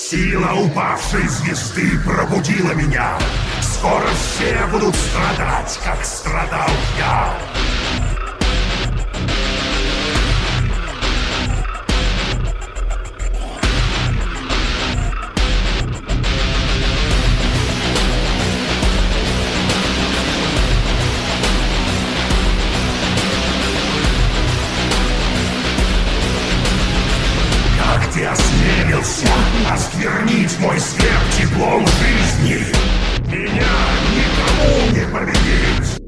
Сила упавшей звезды пробудила меня. Скоро все будут страдать, как страдал я. Как ты осмелился осквернить мой склеп теплом жизни? Меня никому не победить!